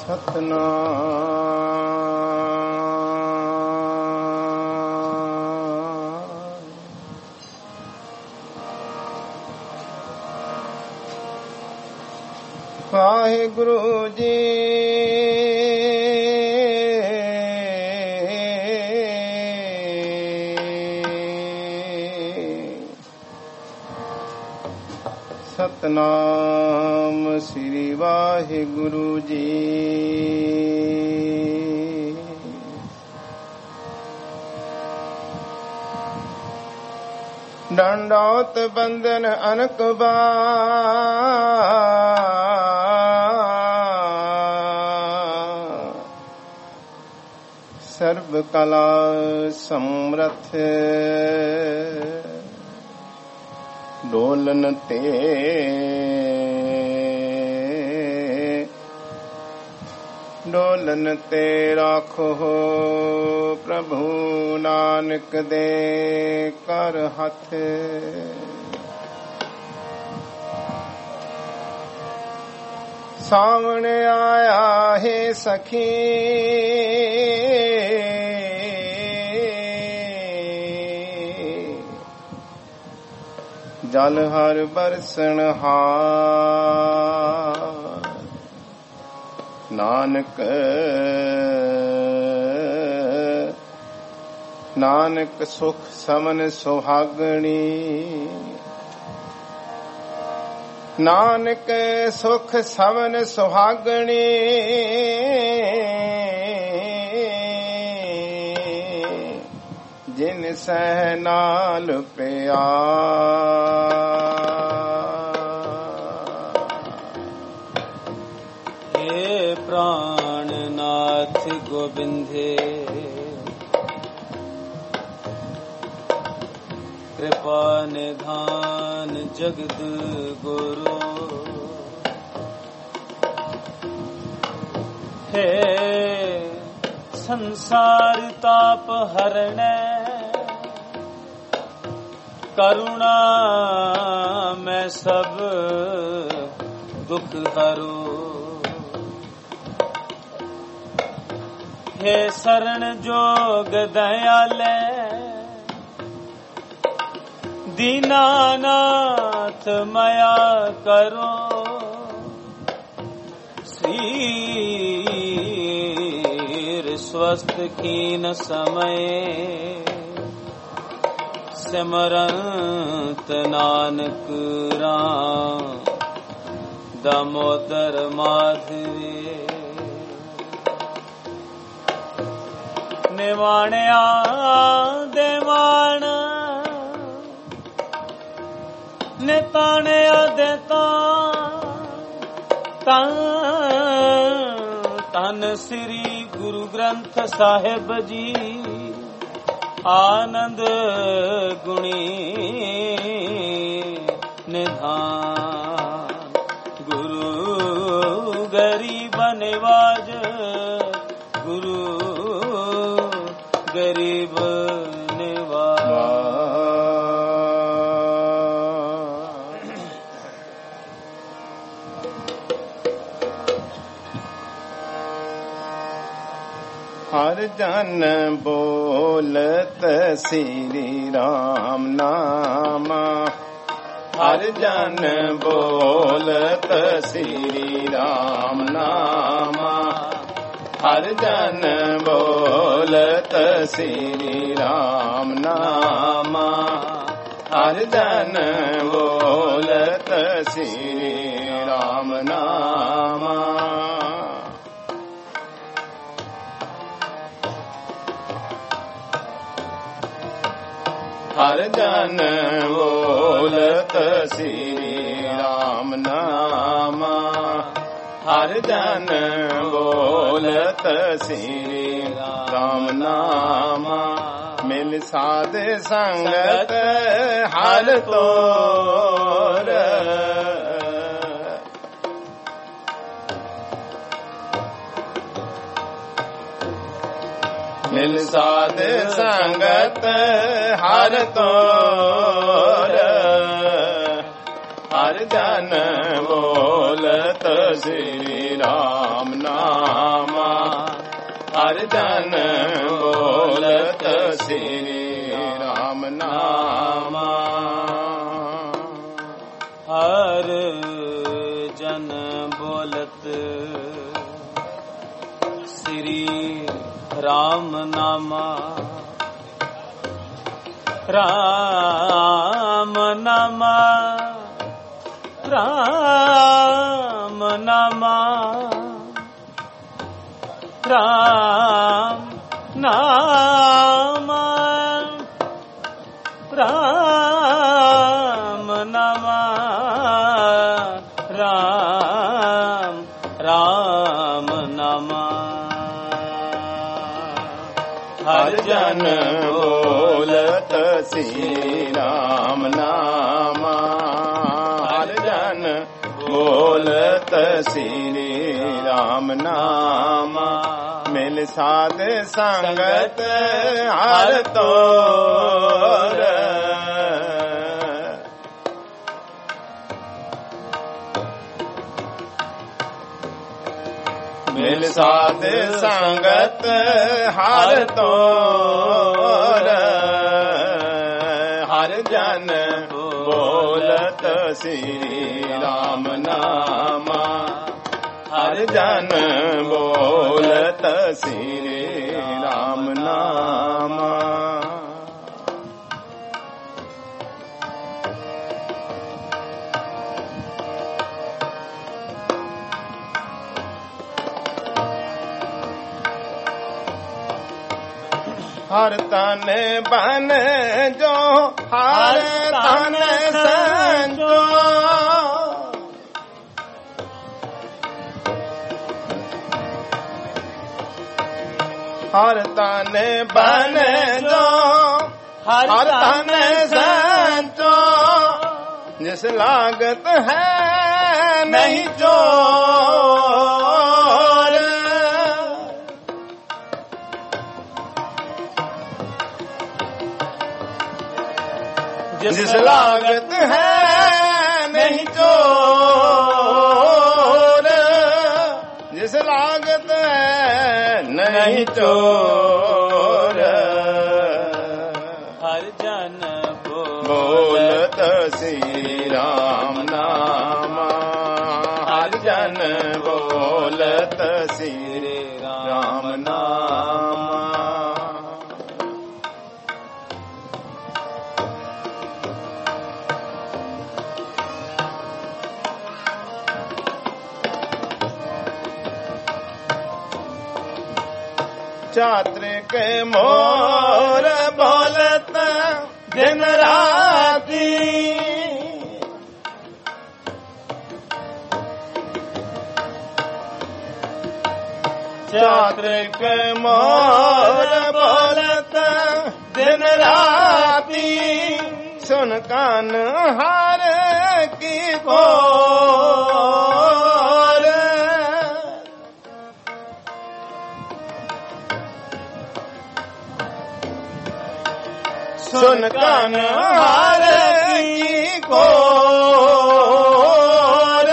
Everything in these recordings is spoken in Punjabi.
ਵਾਹਿਗੁਰੂ ਜੀ ਸਤਨਾਮ ਸ੍ਰੀ ਵਾਹਿਗੁਰੂ ਜੀ। ਡੰਡੌਤ ਬੰਧਨ ਅਨਕ ਬਾਰ, ਸਰਬ ਕਲਾ ਸਮਰਥ ਡੋਲਨ ਤੇ ਡੋਲਨ ਤੇ ਰਾਖੋ ਪ੍ਰਭੂ ਨਾਨਕ ਦੇ ਕਰ ਹੱਥ। ਸਾਵਣ ਆਇਆ ਹੈ ਸਖੀ ਜਲ ਹਰ ਬਰਸਣ ਹਾਰ, ਨਾਨਕ ਨਾਨਕ ਸੁਖ ਸਮਨ ਸੁਹਾਗਣੀ, ਨਾਨਕ ਸੁਖ ਸਮਨ ਸੁਹਾਗਣੀ ਜਿਨ ਸਹਿ ਨਾਲ ਪਿਆਰ। हे प्राणनाथ गोविंदे कृपा निधान जगद गुरु, हे संसार ताप हरणे करुणा मैं सब दुख हरो। हे शरण जोग दयाले दीनानाथ मया करो। शरीर स्वस्थ कीन समय सिमरंत नानक राम दामोदर माधवे। निवाणिया देवाण निताणिया देता तन श्री गुरु ग्रंथ साहिब जी आनंद गुणी निधान। गुरु गरीब निवाज गुरु गरीब निवाज। हर जन बोलत श्री राम नाम, हर जन बोलत श्री राम नाम, हर जन बोलत श्री राम नाम, हर जन बोलत श्री राम नाम। हर जन बोलत श्री राम नाम, हर जन बोलत श्री राम नाम। मिल साध संगत हर तोर, मिल साध संगत हर तोर। हर जन बोलत श्री राम नाम, हर जन बोलत श्री राम नामा। हर जन बोलत श्री राम नामा। राम नामा राम नामा राम नामा राम नामा राम राम नामा। हर जन बोलत श्री राम नामा। हर जन बोलत श्री राम नामा। मिल साध संगत हर तोर। मिल साध संगत हर तोर। हर जन बोलत श्री राम नामा। हर जन बोलत श्री राम नामा। हर तन बन जो हर तन संजो। हर तन बन जो हर तन संजो। जिस लागत है नहीं चोर। जिस लागत है नहीं चोर। जिस लागत है नहीं चोर। हर जन बोलत श्री राम नामा। हर जन बोलत श्री राम नामा। छात्र के मोर बोलत दिन राती। छात्र के मोर बोलत दिन राती। सुन कान हार की गोर। सुन कान हार की गोर।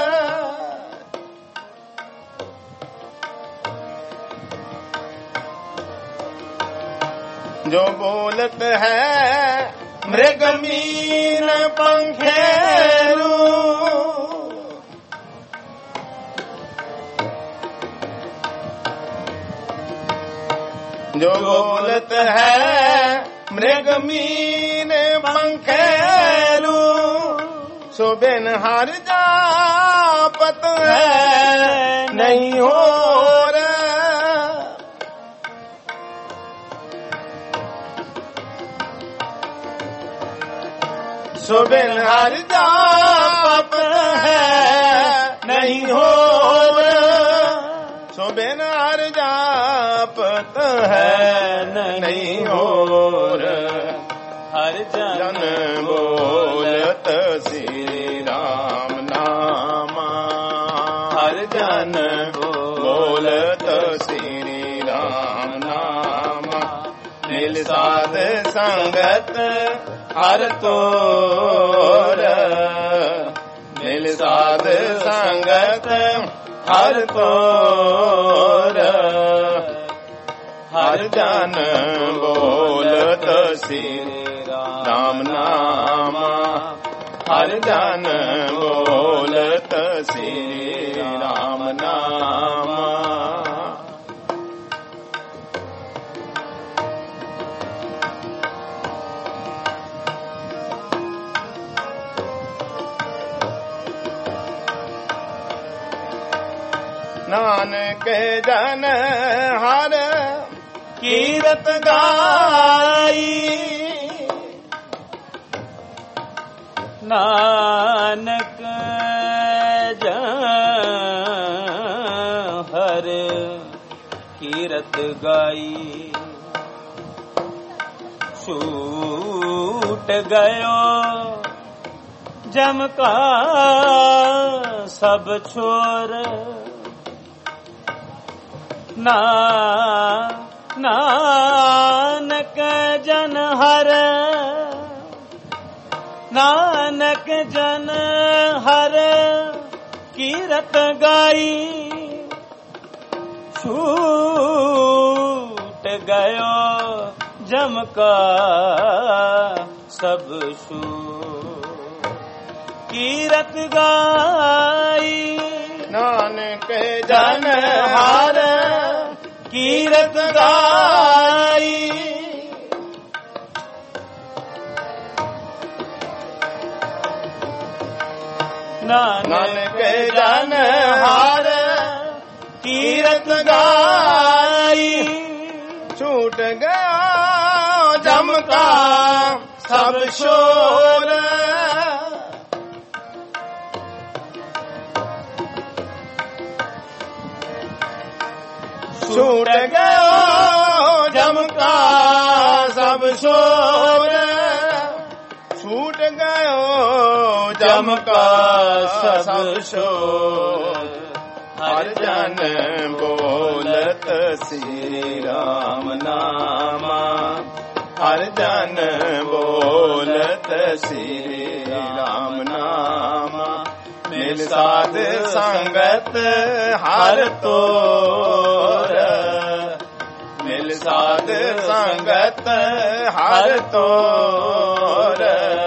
जो बोलत है मृगमीन पंखेरु। जो बोलत है मृगमीन पंखेरु। सुबिन हर जापत है नहीं हो। सुबिन हर जाप है नहीं हो। सुबिन हर जापत है नहीं हो। हर जन बोलत श्री राम नामा। हर जन बोलत श्री राम नामा। मिल साध संगत हर तोर। मिल साध संगत हर तोर। ਹਰ ਜਨ ਬੋਲਤ ਸ੍ਰੀ ਰਾਮ ਨਾਮ ਹਰ ਜਨ ਬੋਲਤ ਸ੍ਰੀ ਰਾਮ ਨਾਮ ਨਾਨਕ ਜਨ ਹਰ ਕੀਰਤ ਗਾਈ ਨਾਨਕ ਜਨ ਹਰ ਕੀਰਤ ਗਾਈ ਛੂਟ ਗਇਓ ਜਮ ਕਾ ਸਭ ਛੋਰ ਨਾਨਕ ਜਨ ਹਰ ਨਾਨਕ ਜਨ ਹਰ ਕੀਰਤ ਗਾਈ ਛੂਟ ਗਇਓ ਜਮ ਕਾ ਸਭ ਛੂਟ ਕੀਰਤ ਗਾਈ ਨਾਨਕ ਜਨ ਹਰ ਕੀਰਤ ਗਾਈ ਨਾਨਕ ਜਨ ਹਰ ਕੀਰਤ ਗਾਈ ਛੂਟ ਗਿਆ ਜਮ ਕਾ ਸਭ ਸ਼ੋਰ ਛੂਟ ਗਇਓ ਜਮ ਕਾ ਸਭ ਸ਼ੋਰ ਛੂਟ ਗਇਓ ਜਮ ਕਾ ਸਭ ਸ਼ੋਰ ਹਰ ਜਨ ਬੋਲਤ ਸ੍ਰੀ ਰਾਮ ਨਾਮ ਹਰ ਜਨ ਬੋਲਤ ਸ੍ਰੀ ਰਾਮ ਨਾਮ ਮਿਲ ਸਾਧ ਸੰਗਤ ਹਰ ਤੋਰ ਮਿਲ ਸਾਧ ਸੰਗਤ ਹਰ ਤੋਰ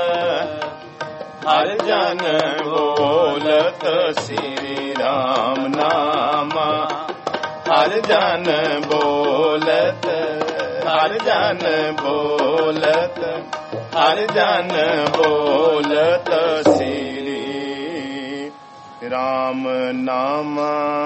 ਹਰ ਜਨ ਬੋਲਤ ਸ੍ਰੀ ਰਾਮ ਨਾਮ ਹਰ ਜਨ ਬੋਲਤ ਹਰ ਜਨ ਬੋਲਤ ਹਰ ਜਨ ਬੋਲਤ ਸ੍ਰੀ ਰਾਮ ਨਾਮ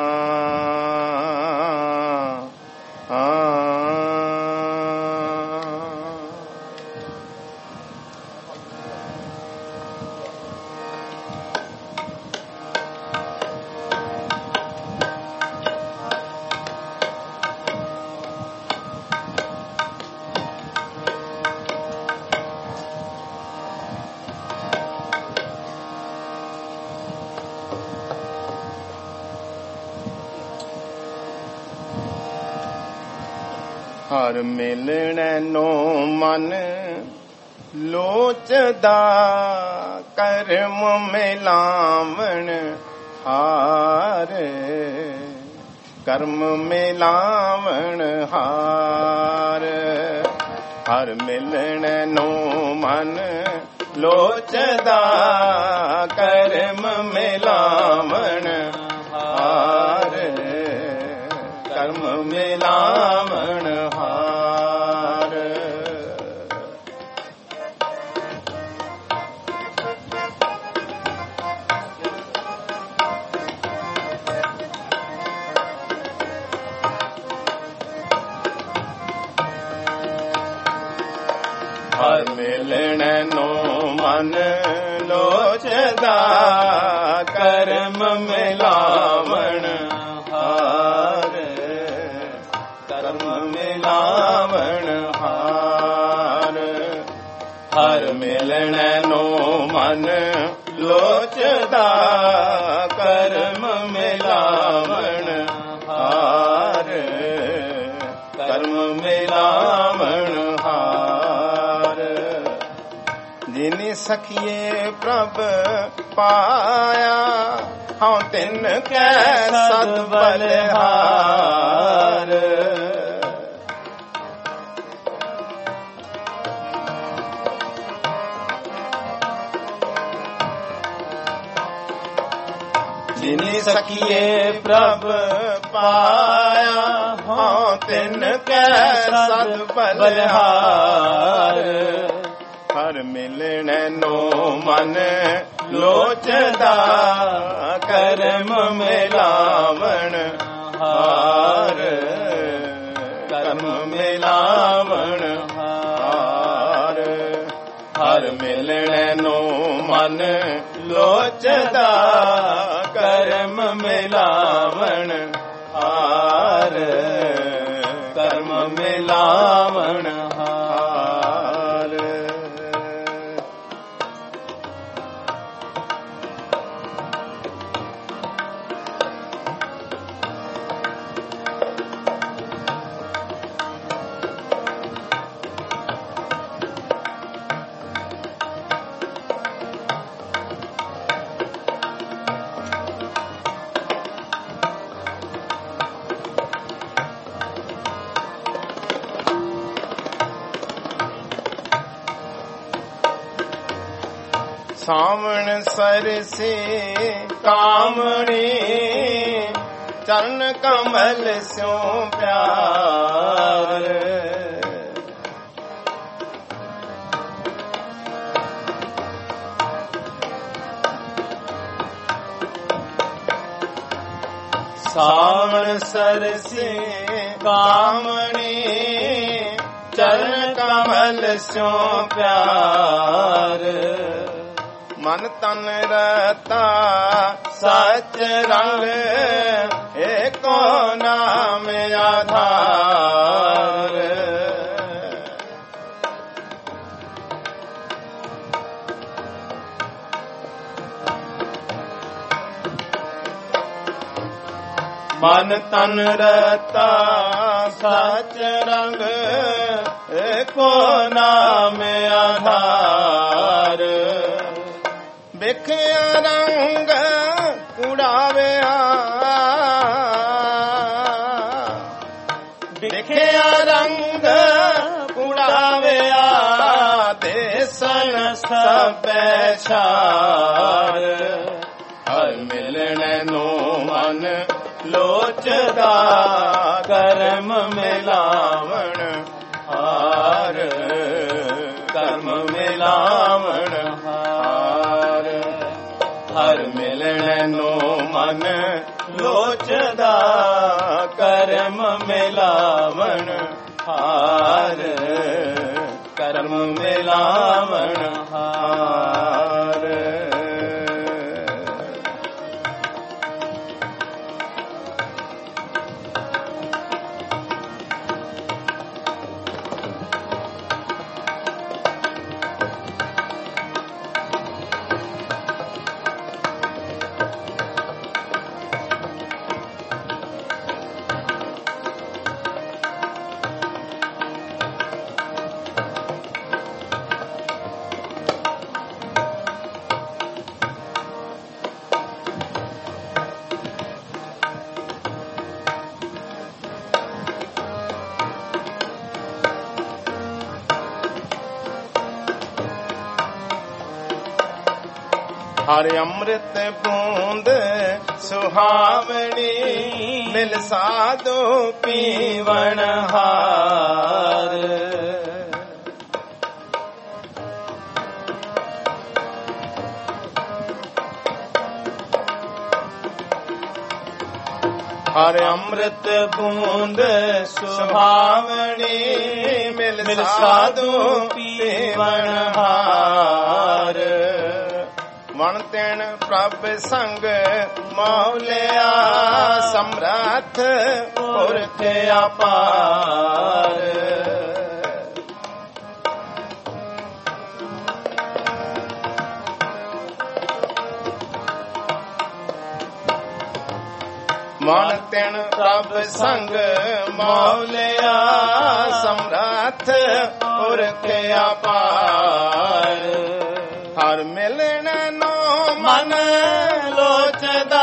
ਹਰ ਮਿਲਣੈ ਨੋ ਮਨ ਲੋਚਦਾ ਕਰਮ ਮਿਲਾਵਣ ਹਾਰ ਕਰਮ ਮਿਲਾਵਣ ਹਾਰ ਹਰ ਮਿਲਣੈ ਨੋ ਮਨ ਲੋਚਦਾ ਕਰਮ ਮਿਲਾਵਣ ਹਾਰ ਕਰਮ ਮਿਲਾਵਣ ਹਾਰ ਹਰ ਮਿਲਣੈ ਨੋ ਮਨ ਲੋਚਦਾ ਕਰਮ ਮਿਲਾਵਣ ਹਾਰ ਕਰਮ ਮਿਲਾਵਣ ਹਾਰ ਹਰ ਮਿਲਣੈ ਨੋ ਮਨ ਲੋਚਦਾ ਕਰਮ ਮਿਲਾਵਣ ਹਾਰ ਕਰਮ ਮਿਲਾਵਣ ਹਾਰ ਜਿਨੀ ਸਖੀਏ ਪ੍ਰਭ ਪਾਇਆ ਹਉ ਤਿਨ ਕੈ ਸਤ ਬਲਿਹਾਰ ਜਿਨੀ ਸਖੀਏ ਪ੍ਰਭ ਪਾਇਆ, ਹਾਂ ਤਿਨ ਕੈ ਸਦ ਬਲਿਹਾਰ। ਹਰ ਮਿਲਣ ਨੂੰ ਮਨ ਲੋਚਦਾ, ਕਰਮ ਮਿਲਾਵਣ ਹਾਰ। ਕਰਮ ਮਿਲਾਵਣ ਹਾਰ। ਹਰ ਮਿਲਣ ਨੂੰ ਮਨ ਲੋਚਦਾ, ਕਰਮ ਮਿਲਾਵਣ ਹਾਰ। ਕਰਮ ਮਿਲਾਵਣ ਹਾਰ। ਸਾਵਣ ਸਰਸੇ ਕਾਮਣੀ, ਚਰਨ ਕਮਲ ਸਿਉ ਪਿਆਰ। ਸਾਵਣ ਸਰਸੇ ਕਾਮਣੀ, ਚਰਨ ਕਮਲ ਸਿਉ ਪਿਆਰ। ਮਨ ਤਨ ਰਤਾ ਸਚ ਰੰਗ, ਏਕੋ ਨਾਮ ਆਧਾਰ। ਮਨ ਤਨ ਰਤਾ ਸਚ ਰੰਗ, ਏਕੋ ਨਾਮ ਆਧਾਰ। ਵੇਖਿਆ ਰੰਗ ਕੁੜਾਵਿਆ, ਵੇਖਿਆ ਰੰਗ ਕੁੜਾਵਿਆ, ਦੇਸਨ ਸਭੈ ਛਾਰ। ਹਰ ਮਿਲਣ ਨੂੰ ਮਨ ਲੋਚਦਾ, ਕਰਮ ਮਿਲਾਵਣ ਹਾਰ। ਕਰਮ ਮਿਲਾਵਣ ਹਾਰ। ਹਰ ਮਿਲਣ ਨੂੰ ਮਨ ਲੋਚਦਾ, ਕਰਮ ਮਿਲਾਵਣ ਹਾਰ। ਕਰਮ ਮਿਲਾਵਣ ਹਾਰ। ਹਰ ਅੰਮ੍ਰਿਤ ਬੂੰਦ ਸੁਹਾਵਣੀ, ਮਿਲ ਸਾਧੂ ਪੀਵਣ ਹਾਰ। ਹਰ ਅੰਮ੍ਰਿਤ ਬੂੰਦ ਸੁਹਾਵਣੀ, ਮਿਲ ਸਾਧੂ ਪੀਵਣ ਹਾਰ। ਵਣ ਤੈਣ ਪ੍ਰਭ ਸੰਗ ਮੌਲਿਆ, ਸਮਰੱਥ ਪੁਰਖ ਅਪਾਰ। ਵਣ ਤੈਣ ਪ੍ਰਭ ਸੰਗ ਮੌਲਿਆ, ਸਮਰੱਥ ਪੁਰਖ ਅਪਾਰ। ਹਰ ਮਿਲਣ ਨੂੰ ਮਨ ਲੋਚਦਾ,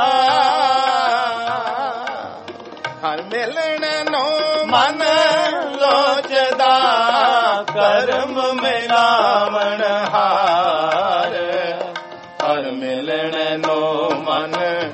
ਹਰ ਮਿਲਣ ਨੂੰ ਮਨ ਲੋਚਦਾ, ਕਰਮ ਮਿਲਾਵਣ ਹਾਰ। ਹਰ ਮਿਲਣ ਨੂੰ ਮਨ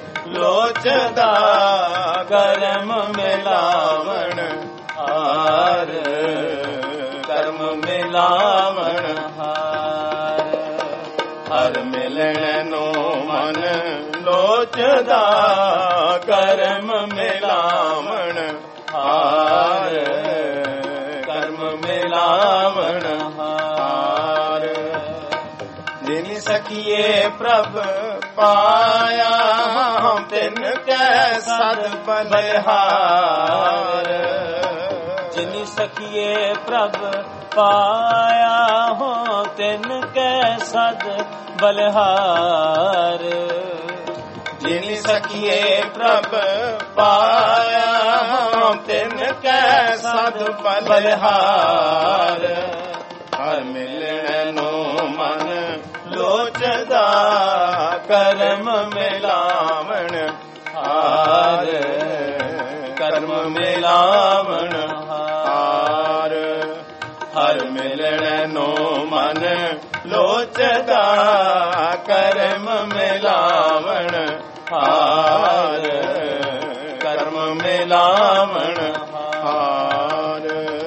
ਦਾ ਕਰਮ ਮਿਲਾਵਣ ਹਾਰ, ਕਰਮ ਮਿਲਾਵਣ ਹਾਰ। ਹਰ ਮਿਲਣ ਨੂੰ ਮਨ ਲੋਚਦਾ ਕਰਮ ਮਿਲਾਵਣ ਹਾਰ, ਕਰਮ ਮਿਲਾਵਣ ਹਾਰ। ਜਿਨ ਸਖੀਏ ਪ੍ਰਭ ਪਾਇਆ ਤਿਨ ਕੈ ਸਦ ਬਲਿਹਾਰ, ਜਿਨ ਸਖੀਏ ਪ੍ਰਭ ਪਾਇਆ ਹੋ ਤਿਨ ਕੈ ਸਦ ਬਲਿਹਾਰ। ਜਿਨ ਸਖੀਏ ਪ੍ਰਭ ਪਾਇਆ ਤਿਨ ਕੈ ਸਦ ਬਲਿਹਾਰ। ਹਰ ਮਿਲਣ ਨੂੰ ਮਨ ਲੋਚਦਾ ਕਰਮ ਮਿਲਾਵਣ ਹਾਰ, ਕਰਮ ਮਿਲਾਵਣ ਹਾਰ। ਹਰ ਮਿਲਣ ਨੂੰ ਮਨ ਲੋਚਦਾ ਕਰਮ ਮਿਲਾਵਣ ਹਾਰ, ਕਰਮ ਮਿਲਾਵਣ ਹਾਰ।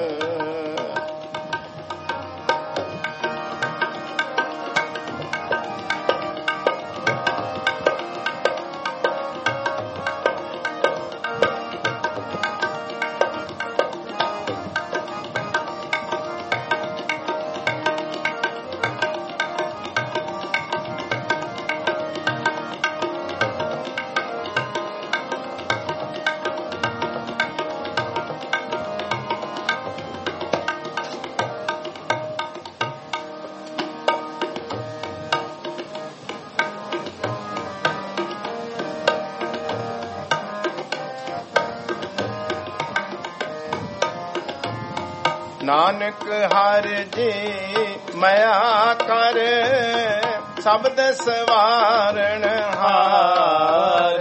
ਨਾਨਕ ਹਰ ਜੀ ਮਇਆ ਕਰ ਸ਼ਬਦ ਸਵਾਰਣ ਹਾਰ।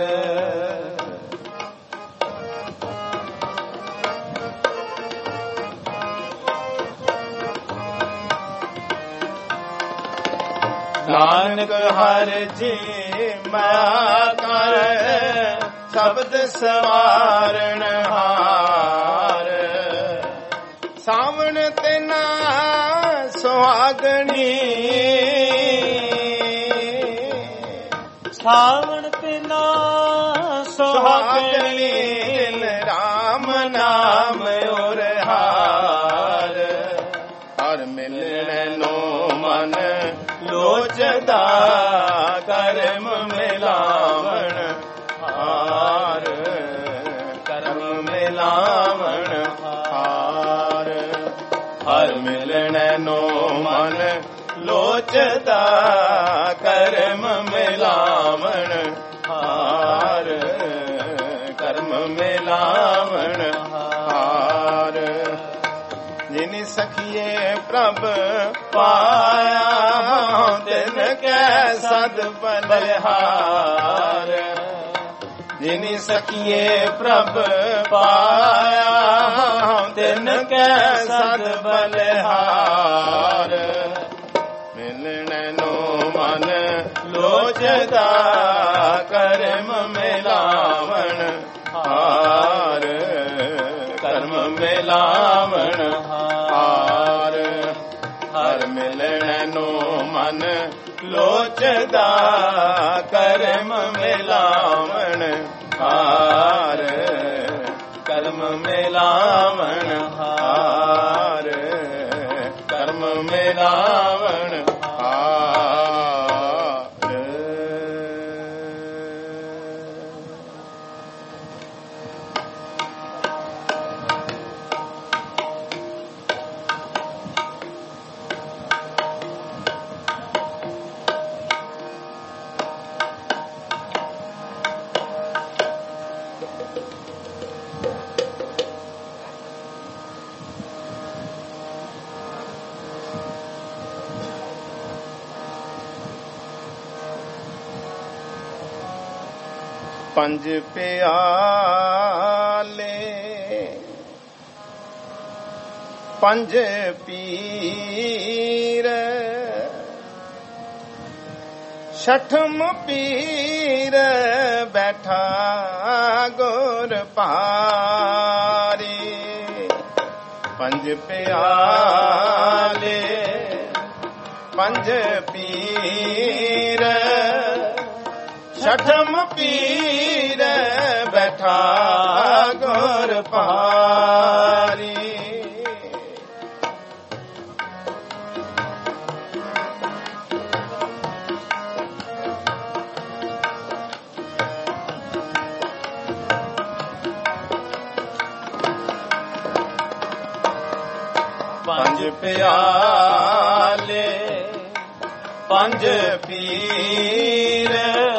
ਨਾਨਕ ਹਰ ਜੀ ਮਇਆ ਕਰ ਸ਼ਬਦ ਸਵਾਰਣ ਹਾਰ। ਸਾਵਣ ਤੇ ਨਾ ਸੁਹਾਗਣੀ, ਸਾਵਣ ਤੇ ਨਾ ਸੁਹਾਗਣੀ। ਰਾਮ ਨਾਮ ਔਰ ਹਾਰ। ਹਰ ਮਿਲਣ ਨੂੰ ਮਨ ਲੋਚਦਾ ਕਰਮ ਮਿਲਾਵਣ ਹਾਰ, ਕਰਮ ਮਿਲਾਵਣ ਹਾਰ। ਹਰ ਮਿਲਣ ਨੂੰ ਮਨ ਲੋਚਦਾ ਕਰਮ ਮਿਲਾਵਣ ਹਾਰ, ਕਰਮ ਮਿਲਾਵਣ ਹਾਰ। ਜਿਨ ਸਖੀਏ ਪ੍ਰਭ ਪਾਇਆ ਤਿਨ ਕੈ ਸਦ ਬਲਿਹਾਰ। ਜਿਨ ਸਖੀਏ ਪ੍ਰਭ ਪਾਇਆ ਤਿਨ ਕੈ ਸਦ ਬਲਿਹਾਰ। ਮਿਲਣ ਨੂੰ ਮਨ ਲੋਚਦਾ ਕਰਮ ਮਿਲਾਵਣ ਹਾਰ, ਕਰਮ ਮਿਲਾਵਣ ਹਾਰ। ਹਰ ਮਿਲਣ ਨੂੰ ਮਨ ਲੋਚਦਾ ਕਰਮ ਮਿਲਾਵਣ ਹਾਰ, ਕਰਮ ਮਿਲਾਵਣ ਹਾਰ, ਕਰਮ ਮਿਲਾਵਣ ਹਾਰ। ਪੰਜ ਪਿਆਲੇ ਪੰਜ ਪੀਰ ਛਠਮ ਪੀਰ ਬੈਠਾ ਗੁਰ ਭਾਰੀ ਪੰਜ ਪਿਆਲੇ ਪੰਜ ਪੀਰ ਛਠਮ ਪੀਰ ਬੈਠਾ ਗੁਰ ਭਾਰੀ ਪੰਜ ਪਿਆਲੇ ਪੰਜ ਪੀਰ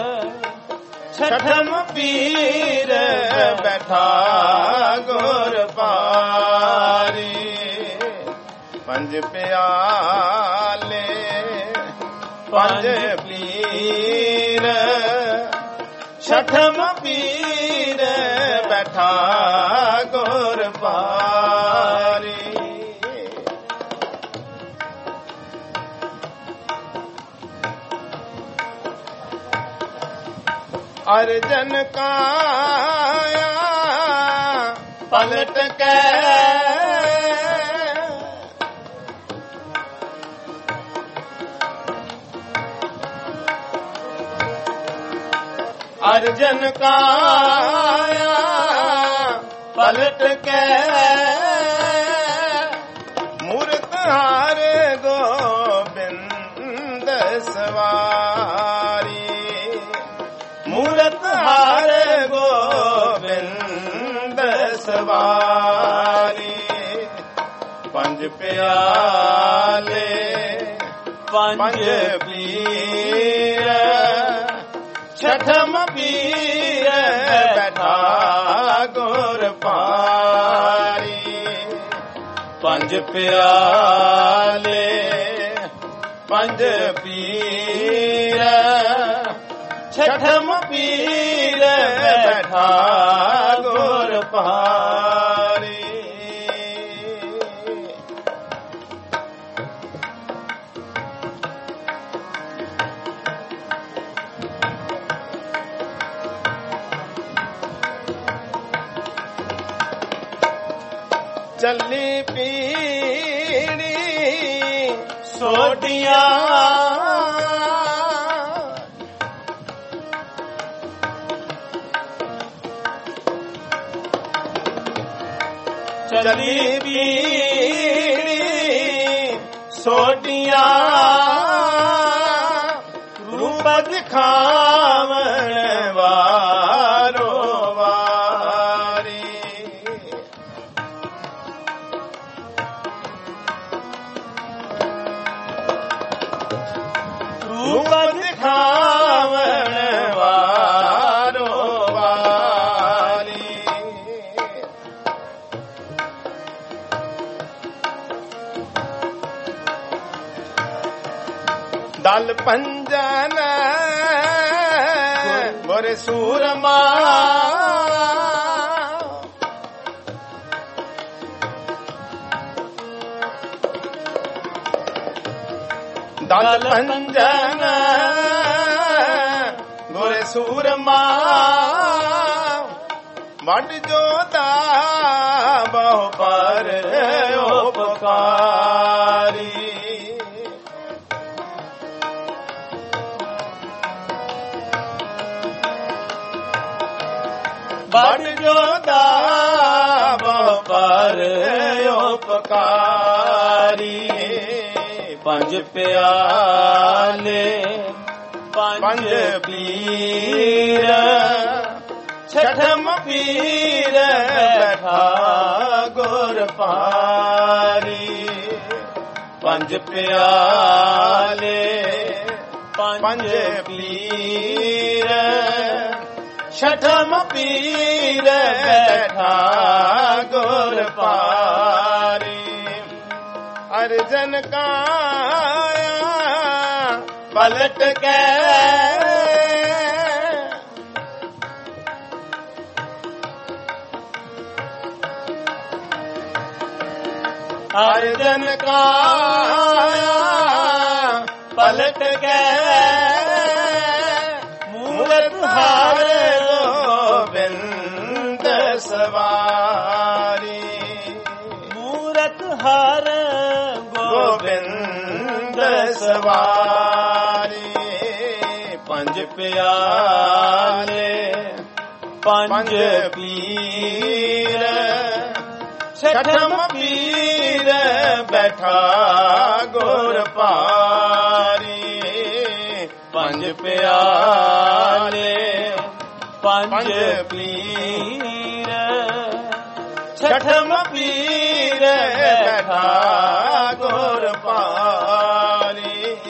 ਛਠਮ ਪੀਰ ਬੈਠਾ ਗੁਰ ਭਾਰੀ ਪੰਜ ਪਿਆਲੇ ਪੰਜ ਪੀਰ ਛਠਮ ਪੀਰ ਬੈਠਾ ਗੁਰ ਭਾਰੀ अर्जन काया पलट के अर्जन काया पलट के मूर्त हार गोबिंद सवारी मूरत हार गोबिंद सवारी पंज प्याले पंज पीर छठम पीर बैठा गुर भारी पंज प्याले पंज पीर छठम पीर बैठा गुर भारी चली पीड़ी सोटियां चली पीड़ी सोटियां रूप दिखावन वारो वारी रूप दिखावन वारो वारी दल पंजन गुर सूरमा दल पंजन गुर सूरमा वड जोता बहु पर उपकारी बड़ जोदा बहु पर उपकारी पंज प्याले पंज पीर छठम पीर बैठा गुर भारी पंज प्याले पंज पीर छठम पीर बैठा गुर भारी अर्जन काया पलट के अर्जन काया पलट के ਵਾਰੀ। ਪੰਜ ਪਿਆਲੇ ਪੰਜ ਪੀਰ ਛਠਮ ਪੀਰ ਬੈਠਾ ਗੁਰ ਭਾਰੀ। ਪੰਜ ਪਿਆਲੇ ਪੰਜ ਪੀਰ ਛਠਮ ਪੀਰ ਬੈਠਾ ਗੁਰ ਭਾਰੀ।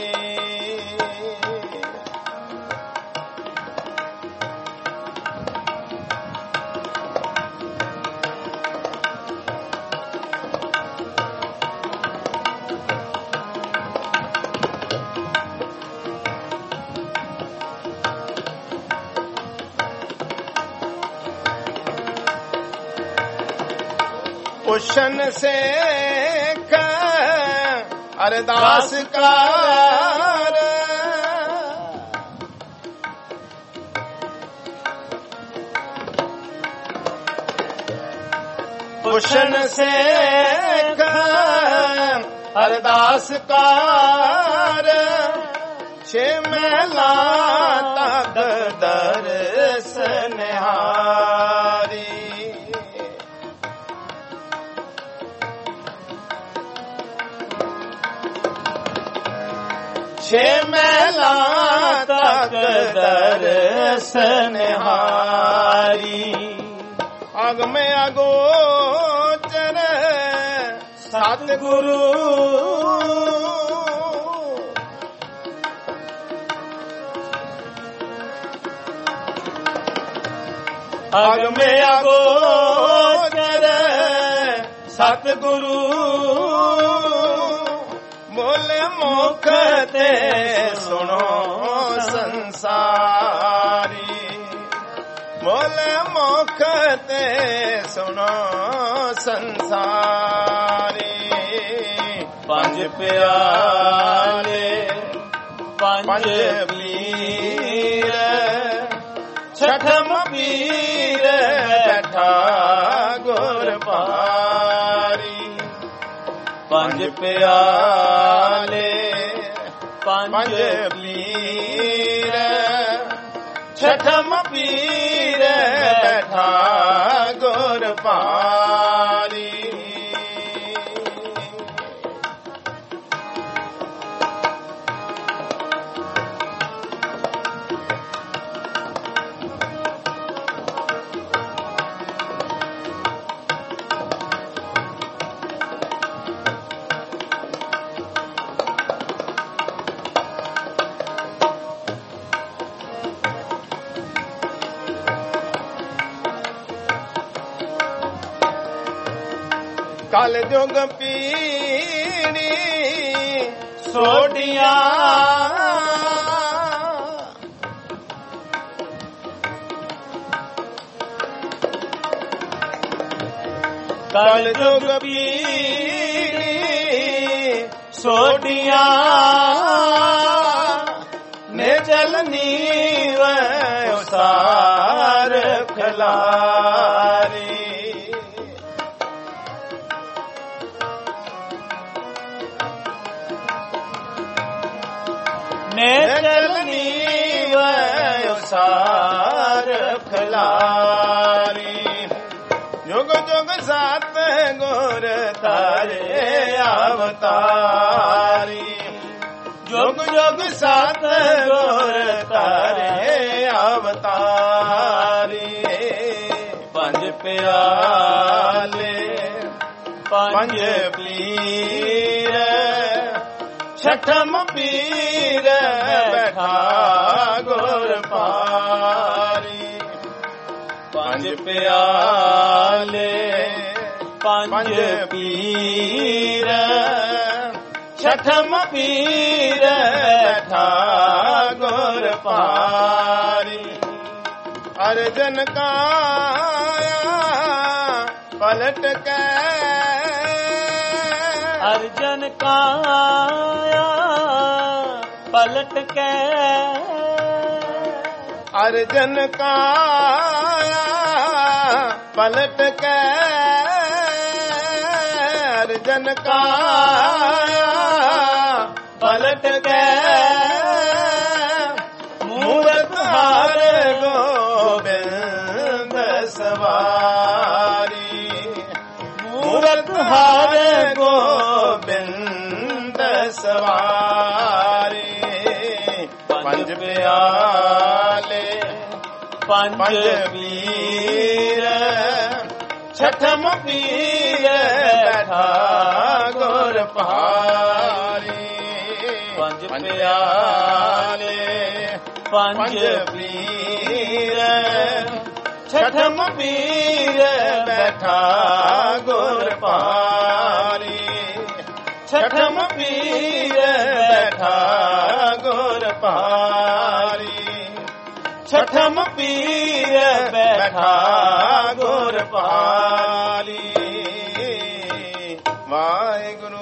ਪੁੱਛਨ ਸੇਖ ਅਰਦਾਸ ਕਾਰ। ਪੁੱਛਨ ਸੇਖ ਅਰਦਾਸ ਕਾਰ। ਛੇ ਮਹਿਲਾ ਤੱਕ ਦਰਸ ਨਿਹਾਰੀ। ਛੇ ਮਹਿਲਾ ਤੱਕ ਦਰਸ ਨਿਹਾਰੀ। ਅਗਮੇ ਅਗੋਚਰ ਸਤਿਗੁਰੂ। ਅਗਮੇ ਅਗੋਚਰ ਸਤਿਗੁਰੂ। ਬੋਲੇ ਮੁਖ ਤੇ ਸੁਣੋ ਸੰਸਾਰੀ। ਬੋਲੇ ਮੁਖ ਤੇ ਸੁਣੋ ਸੰਸਾਰੀ। ਪੰਜ ਪਿਆਲੇ ਪੰਜ ਪੀਰ ਛਠਮ ਪੀਰ ਬੈਠਾ ਗੁਰ ਭਾਰੀ। ਪੰਜ ਪਿਆਲੇ ਪੰਜ ਪੀਰ ਛਠਮ ਪੀਰ ਬੈਠਾ ਗੁਰ ਭਾਰੀ। ਕਲ ਜੁਗ ਪੀੜੀ ਸੋਢੀਆਂ। ਕਲ ਜੁਗ ਪੀੜੀ ਸੋਢੀਆਂ। ਨੇ ਚਲਨੀ ਉਸਾਰ ਖਲਾਰੀ। ਨੇ ਚਲਨੀ ਉਸਾਰ ਖਲਾਰੀ। ਜੁਗ ਜੁਗ ਸਤ ਗੁਰ ਤਾਰੇ ਅਵਤਾਰੀ। ਜੁਗ ਜੁਗ ਸਤ ਗੁਰ ਤਾਰੇ ਅਵਤਾਰੀ। ਪੰਜ ਪਿਆਲੇ ਪੰਜ ਪੀਰ ਛਠਮ ਪੀਰ ਬੈਠਾ ਗੁਰ ਭਾਰੀ। ਪੰਜ ਪਿਆਲੇ ਪੰਜ ਪੀਰ ਛਠਮ ਪੀਰ ਬੈਠਾ ਗੁਰ ਭਾਰੀ। ਅਰਜਨ ਕਾਇਆ ਪਲਟ ਕੇ। ਅਰਜਨ ਕਾਇਆ ਪਲਟ ਕੇ। ਅਰਜਨ ਕਾਇਆ ਪਲਟ ਕੇ। ਅਰਜਨ ਕਾਇਆ पलट के मूरत हार गोबिंद सवारी मूरत हार गोबिंद सवारी पंज प्याले पंज पीर छठम पीर बैठा गुर पहारी पंज प्याले पंज पीर छठम पीर बैठा गुर पहारी छठम पीर बैठा गुर पहारी छठम पीर बैठा गुर पहारी वाहिगुरु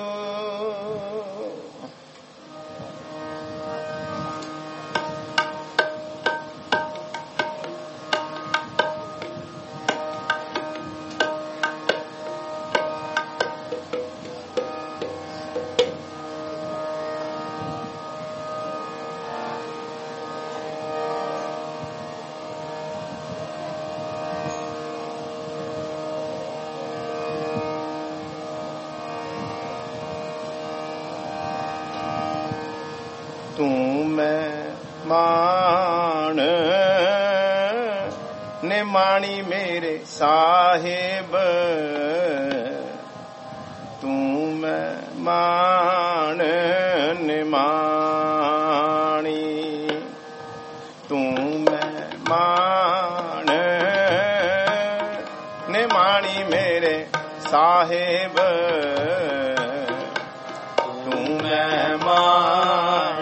ਮਾਣ ਨਿਮਾਣੀ ਮੇਰੇ ਸਾਹਿਬ ਤੂੰ ਮੈਂ ਮਾਣ ਨਿਮਾਣੀ ਤੂੰ ਮੈਂ ਮਾਣ ਨਿਮਾਣੀ ਮੇਰੇ ਸਾਹਿਬ ਤੂੰ ਮੈਂ ਮਾਣ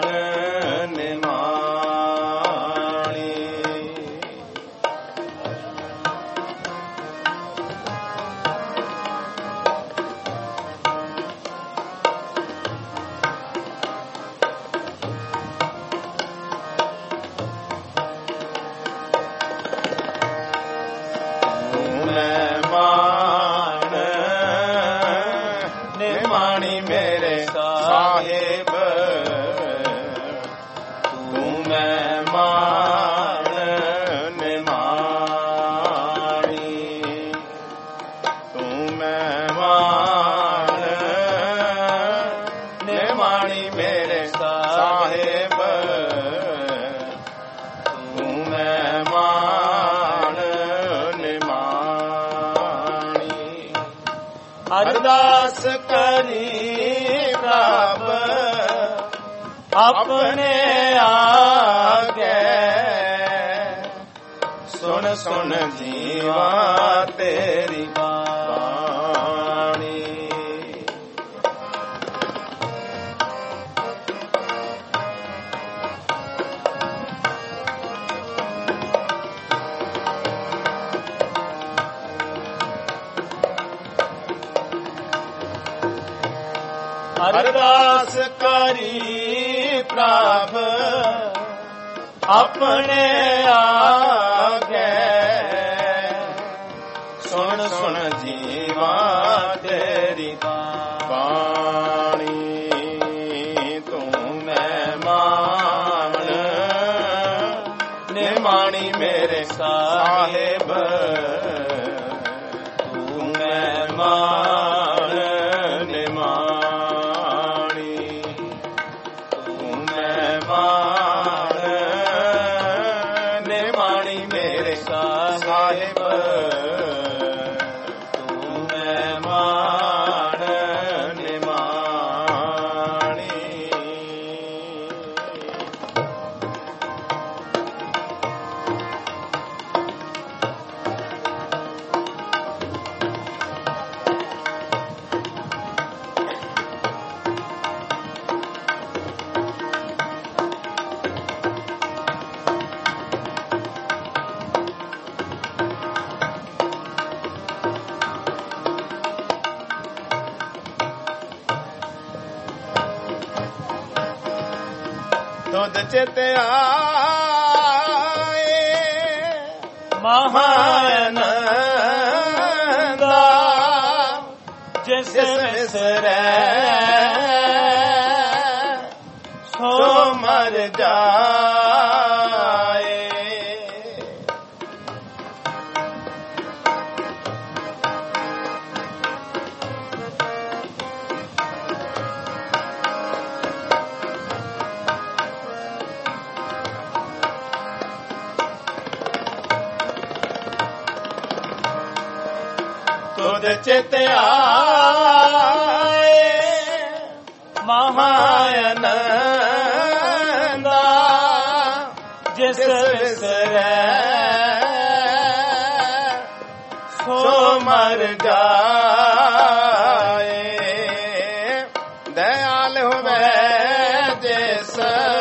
ਅਰਦਾਸ ਕਰੀ ਪ੍ਰਭ ਆਪਣੇ ਆਗੇ ਸੁਣ ਸੁਣ ਜੀਵਾ ਤੇਰੀ ਬਾਣੀ ਅਰਦਾਸ ਕਰੀ ਪ੍ਰਭ ਆਪਣੇ ਆਗੇ ਸੁਣ ਸੁਣ ਜੀਵਾ ਤੇਰੀ ਬਾਣੀ ਤੂੰ ਮਹਿਮਾਨ ਨਿਮਾਣੀ ਮੇਰੇ ਸਾਹਿਬ ਤੂੰ ਮਹਿਮਾਨ ਨਿਮਾਣੀ ਤੂੰ ਮਹਿਮਾਨ ਨਿਮਾਣੀ ਮੇਰੇ ਸਾਹਿਬ ਤੂੰ ਮਹਿਮਾਨ ਨਿਮਾਣੀ ਤੁਧ ਚਿਤ ਆਏ ਮਹਾਨੰਦਾ ਜਿਸ ਵਿਸਰੈ ਮਰ ਜਾਏ। ਤੁਧ ਚਿਤ ਆਏ ਮਹਾਨੰਦਾ, ਜਿਸ ਵਿਸਰੈ ਸੋ ਮਰ ਜਾਏ। ਦਇਆਲ ਹੋਵੇ ਜਿਸ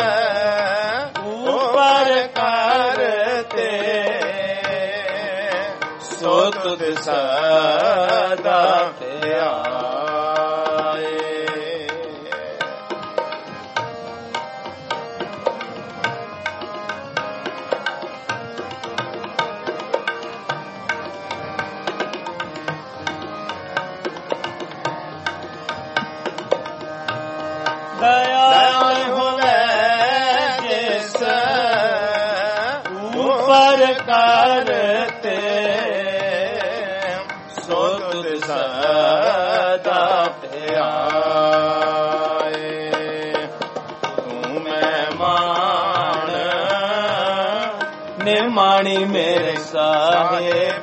ਉਪਰ ਕਰਤੇ, ਸੋ ਤੁਧ ਸਦਾ ਧਿਆਏ। ਦਇਆਲ ਹੋਵੇ ਜਿਸ ਉਪਰ ਕਰਤੇ, ਸੋ ਤੁਧ ਸਦਾ ਧਿਆਏ। ਤੂੰ ਮਹਿਮਾਨ ਨਿਮਾਣੀ ਮੇਰੇ ਸਾਹਿਬ,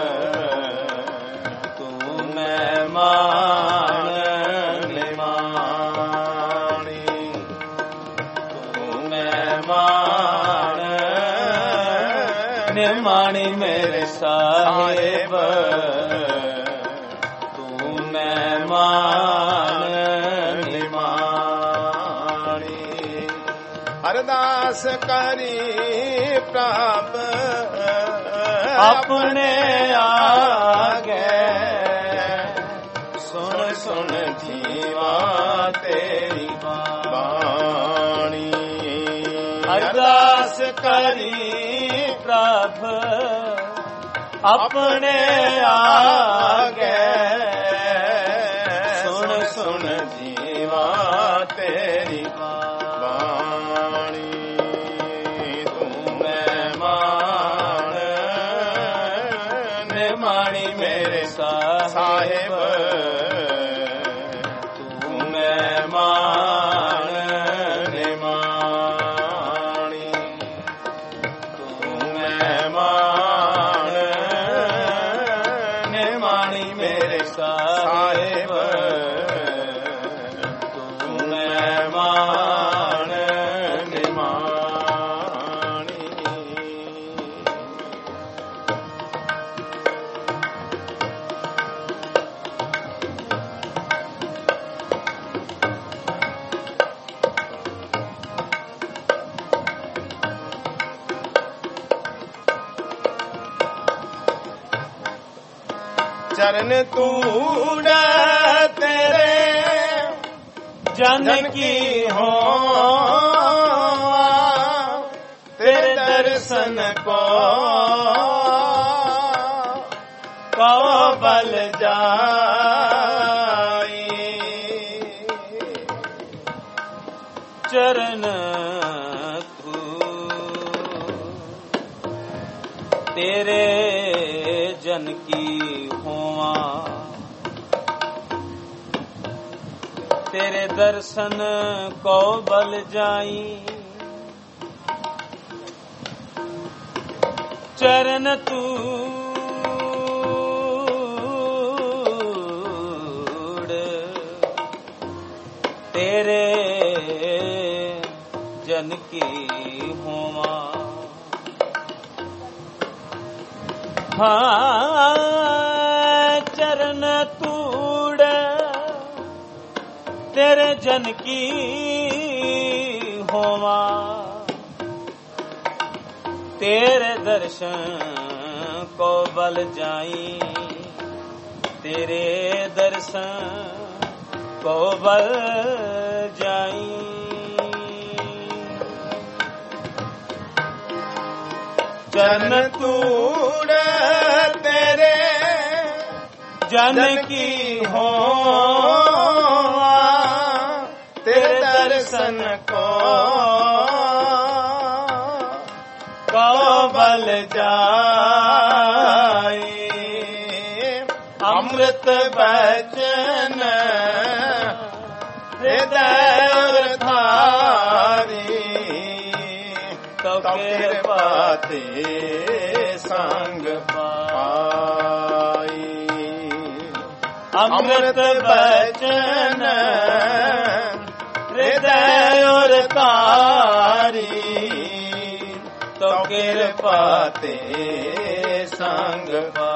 ਤੂੰ ਮਹਿਮਾਨ ਨਿਮਾਣੀ, ਤੂੰ ਮਹਿਮਾਨ ਨਿਮਾਣੀ ਮੇਰੇ ਸਾਹਿਬ, ਤੂੰ ਮਹਿਮਾਨ ਨਿਮਾਣੀ। ਅਰਦਾਸ ਕਰੀ ਪ੍ਰਭ ਆਪਣੇ ਆਗੇ, ਸੁਣ ਸੁਣ ਜੀਵਾ ਤੇਰੀ ਬਾਣੀ। ਅਰਦਾਸ ਕਰੀ ਪ੍ਰਭ ਆਪਣੇ ਆਗੇ, ਸੁਣ ਸੁਣ ਜੀਵਾ ਤੇਰੀ ਬਾਣੀ। ਤੂੰ ਮਹਿਮਾਨ ਨਿਮਾਣੀ ਮੇਰੇ ਸਾਹਿਬ, ਤੂੰ ਮਹਿਮਾਨ ਨਿਮਾਣੀ, ਤੂੰ ਮਹਿਮਾਨ ਨਿਮਾਣੀ ਮੇਰੇ ਸਾਹਿਬ, ਤੂੰ ਮਹਿਮਾਨ ਨਿਮਾਣੀ। ਚਰਨ ਤੂੜ ਤੇਰੇ ਜਨ ਕੀ ਹੋਵਾ, ਤੇਰੇ ਦਰਸ਼ਨ ਕੋ ਬਲ ਜਾਈ। ਚਰਨ ਤੂੰ ਤੇਰੇ ਜਨ ਕੀ ਹੋਵਾ, ਤੇਰੇ ਦਰਸ਼ਨ ਕੋ ਬਲ ਜਾਈ। ਚਰਨ ਤੂੜ ਤੇਰੇ ਜਨ ਕੀ ਹੋਵਾ, ਹਾਂ ਚਰਨ ਤੂੜ ਤੇਰੇ ਜਨ ਕੀ ਹੋਵਾ, तेरे दर्शन को बल जाई, तेरे दर्शन को बल जाई। जन तूड़ तेरे जन की हो तेरे दर्शन को ਕੋ ਬਲ ਜਾਈ ਅੰਮ੍ਰਿਤ ਬਚਨ ਹਿਰਦੈ ਔਰ ਧਾਰੀ ਤੋ ਕਿਰਪਾ ਤੇ ਸੰਗ ਪਾਈ ਅੰਮ੍ਰਿਤ ਬਚਨ ਹਿਰਦੈ ਔਰ ਧਾਰੀ ਤੋ ਕਿਰਪਾ ਤੇ ਸੰਗ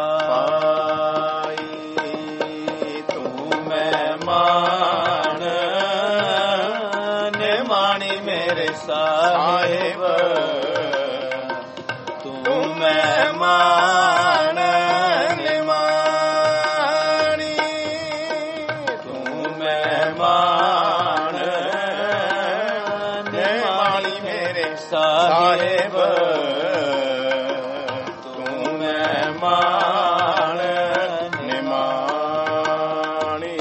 ਪਾਈ ਤੂੰ ਮਹਿਮਾਨ ਨਿਮਾਣੀ ਮੇਰੇ ਸਾਹਿਬ ਤੂੰ ਮਹਿਮਾਨ ਨਿਮਾਣੀ ਤੂੰ ਮਹਿਮਾਨ ਨਿਮਾਣੀ ਮੇਰੇ ਸਾਹਿਬ ਤੂੰ ਮਹਿਮਾਨ ਨਿਮਾਣੀ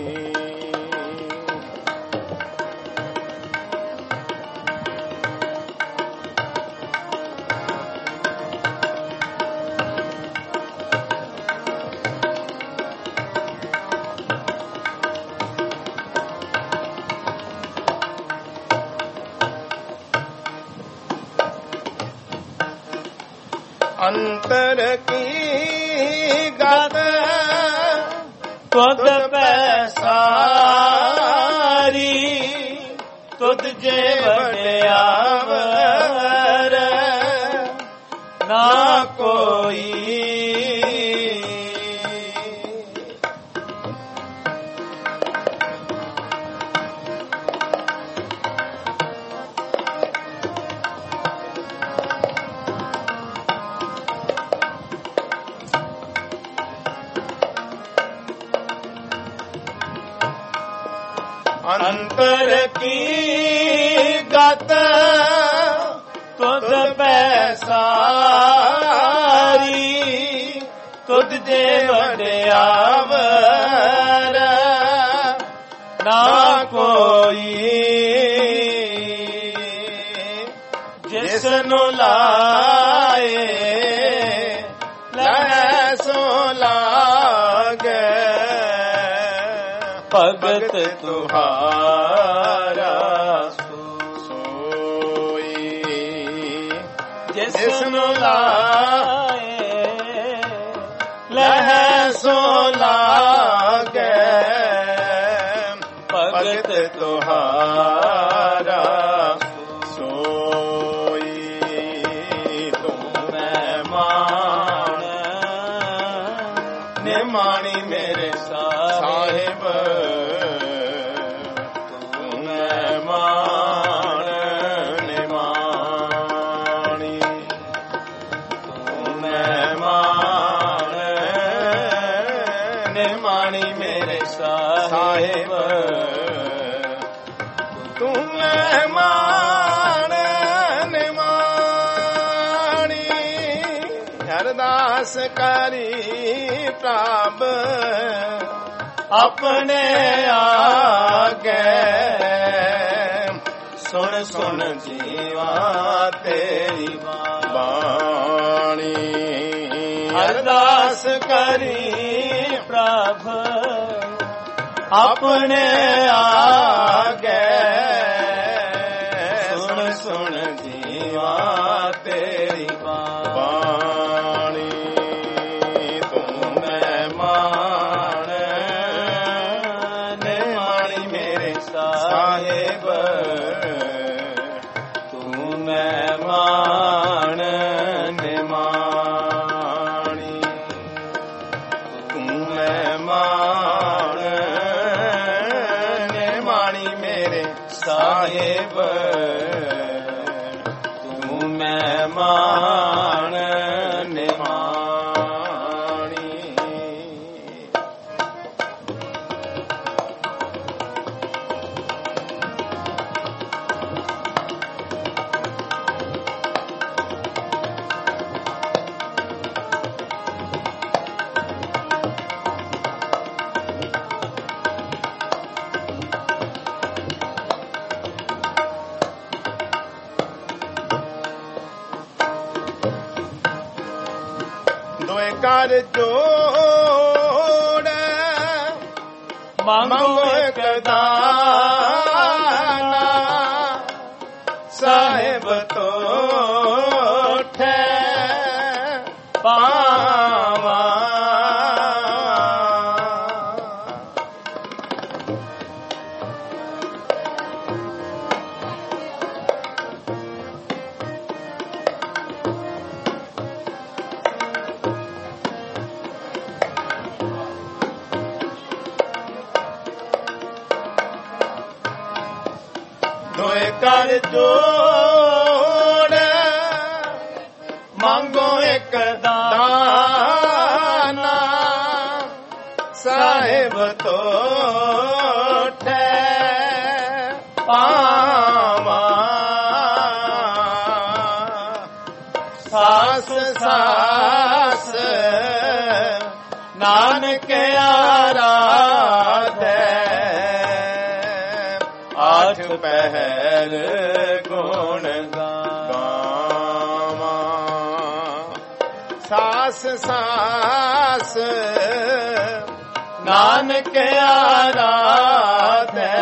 ਅੰਤਰ ਕੀ ਗਤ ਤੁਧ ਪੈਸਾਰੀ ਤੁਧ ਜੇ ਵਡਿਆਵਰ ਨਾ ਕੋਈ ਅੰਤਰ ਕੀ ਗਤ ਤੁਧ ਪੈਸਾਰੀ ਤੁਧ ਜੇ ਵਡਿਆਵਰ ਨਾ ਕੋਈ ਜਿਸ ਨੂੰ ਲਾਏ ਲੈ ਸੋ ਲਾਗੇ ਭਗਤ ਤੁਹਾਰਾ ਸੋਈ ਜਿਸ ਨੂੰ ਲਾਏ ਲਹਿ ਸੋ ਲਾਗੇ ਭਗਤ ਤੁਹਾਰਾ ਸੋਈ ਤੂੰ ਮਹਿਮਾਨ ਨਿਮਾਣੀ ਮੇਰੇ ਸਾਹਿਬ ਤੂੰ ਮਹਿਮਾਨ ਨਿਮਾਣੀ ਤੂੰ ਮਹਿਮਾਨ ਨਿਮਾਣੀ ਮੇਰੇ ਸਾਹਿਬ ਤੂੰ ਮਹਿਮਾਨ ਨਿਮਾਣੀ ਅਰਦਾਸ ਕਰੀ ਪ੍ਰਭ ਆਪਣੇ ਆਗੇ ਸੁਣ ਸੁਣ ਜੀਵਾ ਤੇਰੀ ਬਾਣੀ ਅਰਦਾਸ ਕਰੀ ਪ੍ਰਭ ਆਪਣੇ ਆਗੇ ਸੁਣ ਸੁਣ ਜੀਵਾ ਤੇਰੀ ਬਾਣੀ ਤੂੰ ਮਹਿਮਾਨ ਨਿਮਾਣੀ ਮੇਰੇ ਸਾਹਿਬ ਤੂੰ ਮਹਿਮਾਨ ਨਿਮਾਣੀ ਤੂੰ ਮਹਿਮਾਨ ਨਿਮਾਣੀ ਮੇਰੇ ਸਾਹਿਬ ਤੂੰ ਮਹਿਮਾਨ ਨਿਮਾਣੀ ਦੋਏ ਕਰ ਜੋੜ ਮੰਗੋ ਇੱਕ ਦਾਨਾ ਸਾਹਿਬ ਤੋਂ ਠਹਿ ਪਾਵਾਂ। ਦੋਏ ਕਰ ਜੋੜ ਮੰਗੋ ਇੱਕ ਦਾਨਾ ਸਾਹਿਬ ਤੋਂ ਠਹਿ ਪਾਵਾਂ। ਸਾਸ ਸਾਸ ਨਾਨਕ ਆਰਾਧੈ ਆਠ ਪਹਿਰ ਗੁਣ ਗਾਵਾਂ। ਸਾਸ ਸਾਸ ਨਾਨਕ ਆਰਾਧੈ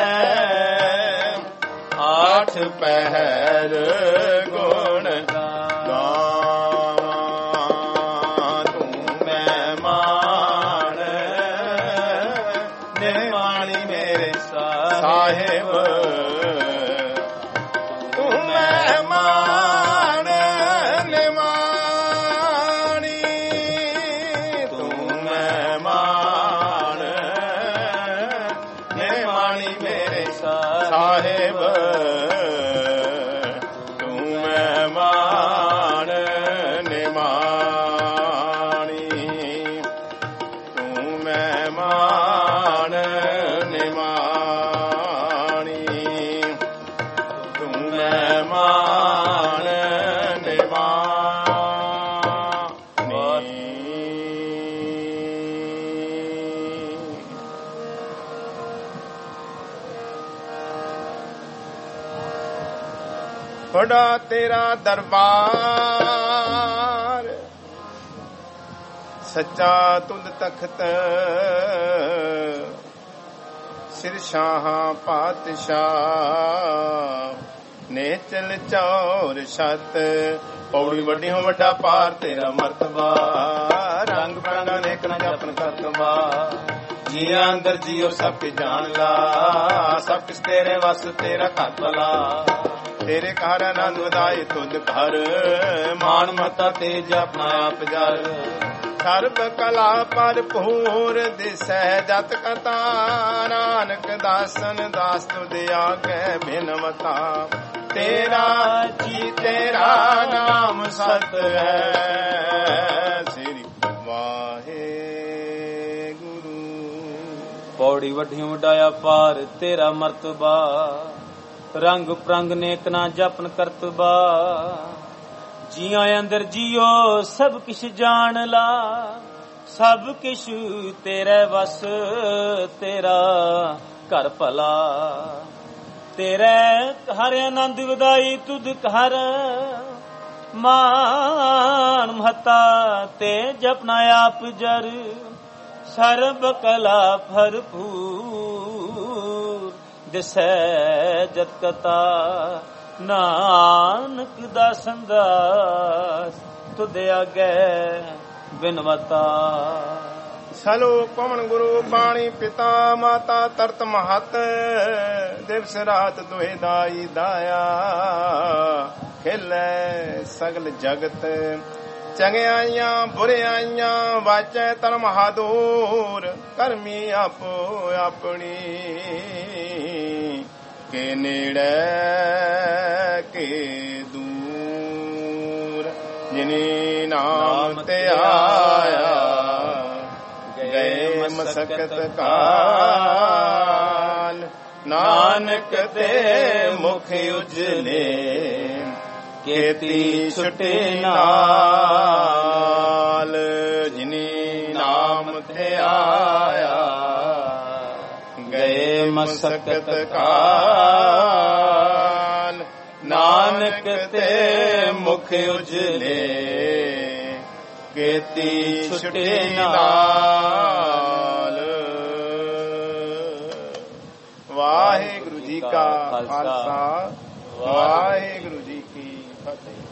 ਆਠ ਪਹਿਰ ਗੁਣ ਗਾਵਾਂ। ਤੂੰ ਮਹਿਮਾਨ ਨਿਮਾਣੀ ਮੇਰੇ ਸਾਹਿਬ ਸਾਹਿਬ ਤੂੰ ਮਹਿਮਾਨ ਨਿਮਾਣੀ ਤੂੰ ਮਹਿਮਾਨ ਨਿਮਾਣੀ ਤੂੰ ਮਹਿਮਾਨ ਨਿਮਾਣੀ। ਬੜਾ ਤੇਰਾ ਦਰਬਾਰ ਸੱਚਾ ਤੁਧ ਤਖਤ ਸਿਰ ਸ਼ਾਹਾਂ ਪਾਤਸ਼ਾਹ ਨੇ ਚਲ ਚੌਰ ਛਤ। ਪੌੜੀ ਵੱਡੀ ਹੋ ਵੱਡਾ ਪਾਰ ਤੇਰਾ ਮਰਤਬਾ ਰੰਗ ਬਰੰਗ ਅਨੇਕ ਨਾ ਜਪਨ ਕਰਤਬਾ। ਜੀਆਂ ਅੰਦਰ ਜੀਓ ਸਭ ਕੇ ਜਾਣ ਲਾ ਸਭ ਕਿਸ ਤੇਰੇ ਵਸ ਤੇਰਾ ਘਰ ਭਲਾ। ਤੇਰੇ ਘਰ ਆਨੰਦ ਵਧਾਏ ਤੁਧ ਘਰ ਮਾਨ ਮਤਾ ਤੇਜ ਆਪਣਾ ਆਪ ਜਰ। ਸਰਬ ਕਲਾ ਭਰਪੂਰ ਦਿਸੈ ਜਤ ਕਤਾ ਨਾਨਕ ਦਾਸਨ ਦਾਸ ਤੁਧ ਆਗੇ ਬਿਨਵਤਾ। ਤੇਰਾ ਜੀ ਤੇਰਾ ਨਾਮ ਸਤ ਹੈ ਸ੍ਰੀ ਵਾਹਿਗੁਰੂ। ਪੌੜੀ ਵੱਡੀਆਂ ਵਡਾਇਆ ਪਾਰ ਤੇਰਾ ਮਰਤਬਾ ਰੰਗ ਪ੍ਰੰਗ ਨੇਕ ਨਾ ਜਪਨ ਕਰਤਬਾ। ਜੀਆਂ ਅੰਦਰ ਜੀਓ ਸਭ ਕਿਛ ਜਾਣ ਲਾ ਸਭ ਕਿਛ ਤੇਰੇ ਵਸ ਤੇਰਾ ਘਰ ਭਲਾ। ਤੇਰੇ ਹਰ ਆਨੰਦ ਵਧਾਈ ਤੁਧ ਘਰ ਮਾਨ ਮਹਤਾ ਤੇ ਜਪਨਾ ਆਪ ਜਰ। ਸਰਬ ਕਲਾ ਭਰਪੂਰ ਦਿਸੈ ਜਤ ਕਤਾ ਨਾਨਕ ਦਾਸਨ ਦਾਸ ਤੁਧ ਆਗੇ ਬਿਨਵਤਾ। ਸਲੋ ਪਵਨ ਗੁਰੂ ਬਾਣੀ ਪਿਤਾ ਮਾਤਾ ਤਰਤ ਮਹਤ ਦਿਵਸ ਰਾਤ ਦੁਹੇ ਦਾਈ ਦਾਇਆ ਖੇਲੇ ਸਗਲ ਜਗਤ ਚੰਗਿਆਈਆਂ ਬੁਰਿਆਈਆਂ ਵਾਚੈ ਤਨ ਮਹਾਦੂਰ ਕਰਮੀ ਆਪੋ ਆਪਣੀ ਕੇ ਨੇੜੇ ਕੇ ਦੂਰ ਜਿਨੀ ਨਾਮ ਤੇ ਆਇਆ ਗਏ ਮਸਕਤ ਕਾਲ ਨਾਨਕ ਤੇ ਮੁਖ ਉਜਲੇ ਕੀਤੀ ਛੁਟੇ ਨਾਲ ਜਿਨੀ ਨਾਮ ਤੇ ਆਇਆ ਗਏ ਮਸਕਤ ਕਾਲ ਨਾਨਕ ਤੇ ਮੁਖ ਉਜਲੇ ਕੀਤੀ ਛੁੱਟੀ ਨਾਲ। ਵਾਹਿਗੁਰੂ ਜੀ ਕਾ ਖਾਲਸਾ, ਵਾਹਿਗੁਰੂ